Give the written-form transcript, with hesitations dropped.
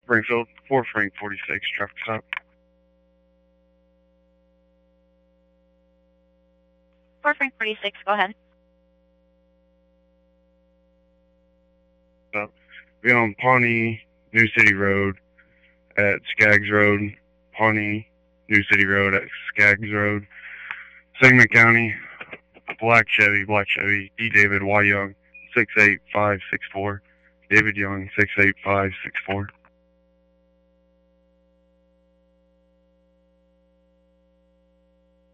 Springfield, 4 Frank 46, traffic stop. 4 Frank 46, go ahead. Be on Pawnee, New City Road at Skaggs Road, Pawnee, New City Road at Skaggs Road, Sangamon County, Black Chevy, D. David Y. Young, 68564, David Young, 68564.